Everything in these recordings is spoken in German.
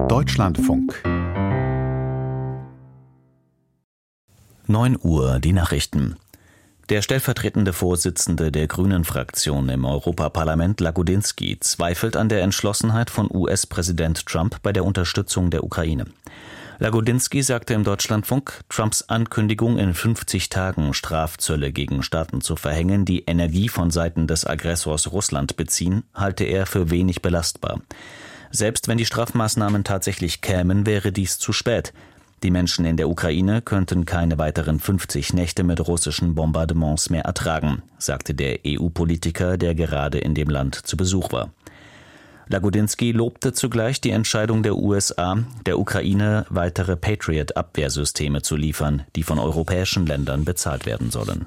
Deutschlandfunk 9 Uhr, die Nachrichten. Der stellvertretende Vorsitzende der Grünen-Fraktion im Europaparlament, Lagodinsky, zweifelt an der Entschlossenheit von US-Präsident Trump bei der Unterstützung der Ukraine. Lagodinsky sagte im Deutschlandfunk, Trumps Ankündigung, in 50 Tagen Strafzölle gegen Staaten zu verhängen, die Energie von Seiten des Aggressors Russland beziehen, halte er für wenig belastbar. Selbst wenn die Strafmaßnahmen tatsächlich kämen, wäre dies zu spät. Die Menschen in der Ukraine könnten keine weiteren 50 Nächte mit russischen Bombardements mehr ertragen, sagte der EU-Politiker, der gerade in dem Land zu Besuch war. Lagodinsky lobte zugleich die Entscheidung der USA, der Ukraine weitere Patriot-Abwehrsysteme zu liefern, die von europäischen Ländern bezahlt werden sollen.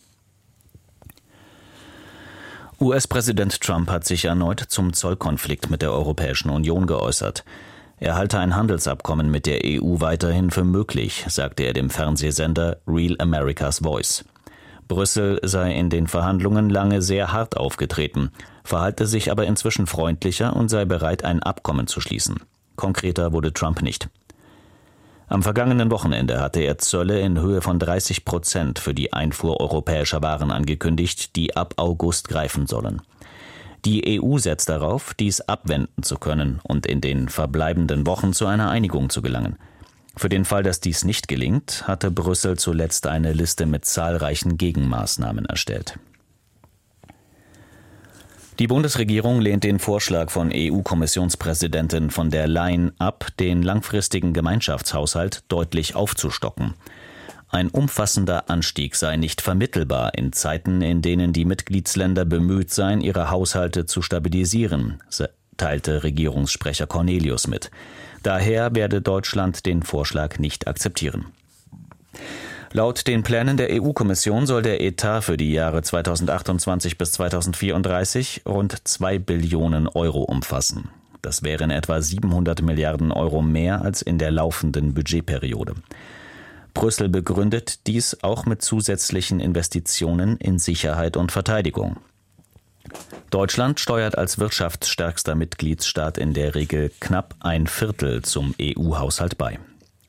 US-Präsident Trump hat sich erneut zum Zollkonflikt mit der Europäischen Union geäußert. Er halte ein Handelsabkommen mit der EU weiterhin für möglich, sagte er dem Fernsehsender Real America's Voice. Brüssel sei in den Verhandlungen lange sehr hart aufgetreten, verhalte sich aber inzwischen freundlicher und sei bereit, ein Abkommen zu schließen. Konkreter wurde Trump nicht. Am vergangenen Wochenende hatte er Zölle in Höhe von 30% für die Einfuhr europäischer Waren angekündigt, die ab August greifen sollen. Die EU setzt darauf, dies abwenden zu können und in den verbleibenden Wochen zu einer Einigung zu gelangen. Für den Fall, dass dies nicht gelingt, hatte Brüssel zuletzt eine Liste mit zahlreichen Gegenmaßnahmen erstellt. Die Bundesregierung lehnt den Vorschlag von EU-Kommissionspräsidentin von der Leyen ab, den langfristigen Gemeinschaftshaushalt deutlich aufzustocken. Ein umfassender Anstieg sei nicht vermittelbar in Zeiten, in denen die Mitgliedsländer bemüht seien, ihre Haushalte zu stabilisieren, teilte Regierungssprecher Cornelius mit. Daher werde Deutschland den Vorschlag nicht akzeptieren. Laut den Plänen der EU-Kommission soll der Etat für die Jahre 2028 bis 2034 rund 2 Billionen Euro umfassen. Das wären etwa 700 Milliarden Euro mehr als in der laufenden Budgetperiode. Brüssel begründet dies auch mit zusätzlichen Investitionen in Sicherheit und Verteidigung. Deutschland steuert als wirtschaftsstärkster Mitgliedsstaat in der Regel knapp 1/4 zum EU-Haushalt bei.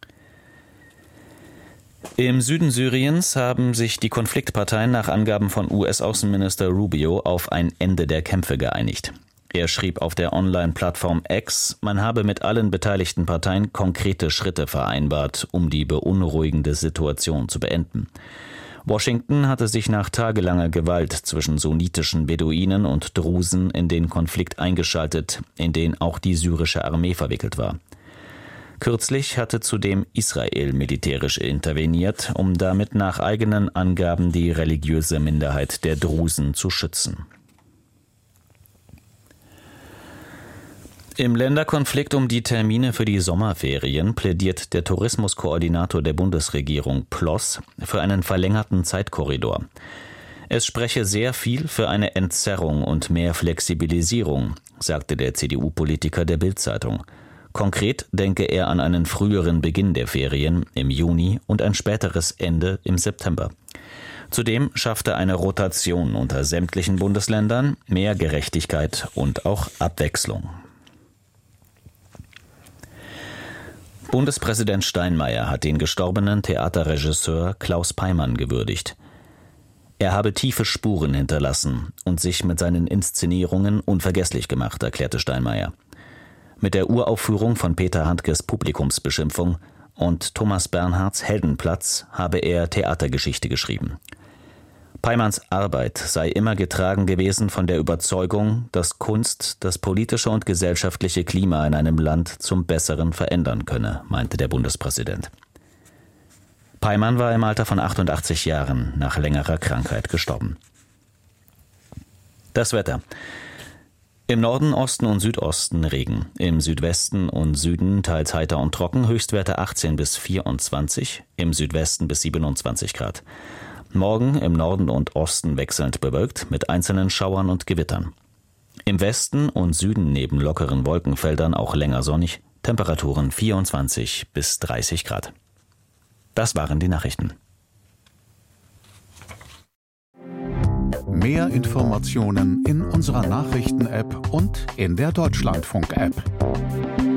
Im Süden Syriens haben sich die Konfliktparteien nach Angaben von US-Außenminister Rubio auf ein Ende der Kämpfe geeinigt. Er schrieb auf der Online-Plattform X, man habe mit allen beteiligten Parteien konkrete Schritte vereinbart, um die beunruhigende Situation zu beenden. Washington hatte sich nach tagelanger Gewalt zwischen sunnitischen Beduinen und Drusen in den Konflikt eingeschaltet, in den auch die syrische Armee verwickelt war. Kürzlich hatte zudem Israel militärisch interveniert, um damit nach eigenen Angaben die religiöse Minderheit der Drusen zu schützen. Im Länderkonflikt um die Termine für die Sommerferien plädiert der Tourismuskoordinator der Bundesregierung Ploss für einen verlängerten Zeitkorridor. Es spreche sehr viel für eine Entzerrung und mehr Flexibilisierung, sagte der CDU-Politiker der Bild-Zeitung. Konkret denke er an einen früheren Beginn der Ferien im Juni und ein späteres Ende im September. Zudem schaffte eine Rotation unter sämtlichen Bundesländern mehr Gerechtigkeit und auch Abwechslung. Bundespräsident Steinmeier hat den gestorbenen Theaterregisseur Klaus Peimann gewürdigt. Er habe tiefe Spuren hinterlassen und sich mit seinen Inszenierungen unvergesslich gemacht, erklärte Steinmeier. Mit der Uraufführung von Peter Handkes Publikumsbeschimpfung und Thomas Bernhards Heldenplatz habe er Theatergeschichte geschrieben. Peimanns Arbeit sei immer getragen gewesen von der Überzeugung, dass Kunst das politische und gesellschaftliche Klima in einem Land zum Besseren verändern könne, meinte der Bundespräsident. Peimann war im Alter von 88 Jahren nach längerer Krankheit gestorben. Das Wetter. Im Norden, Osten und Südosten Regen. Im Südwesten und Süden teils heiter und trocken, Höchstwerte 18 bis 24, im Südwesten bis 27 Grad. Morgen im Norden und Osten wechselnd bewölkt mit einzelnen Schauern und Gewittern. Im Westen und Süden neben lockeren Wolkenfeldern auch länger sonnig, Temperaturen 24 bis 30 Grad. Das waren die Nachrichten. Mehr Informationen in unserer Nachrichten-App und in der Deutschlandfunk-App.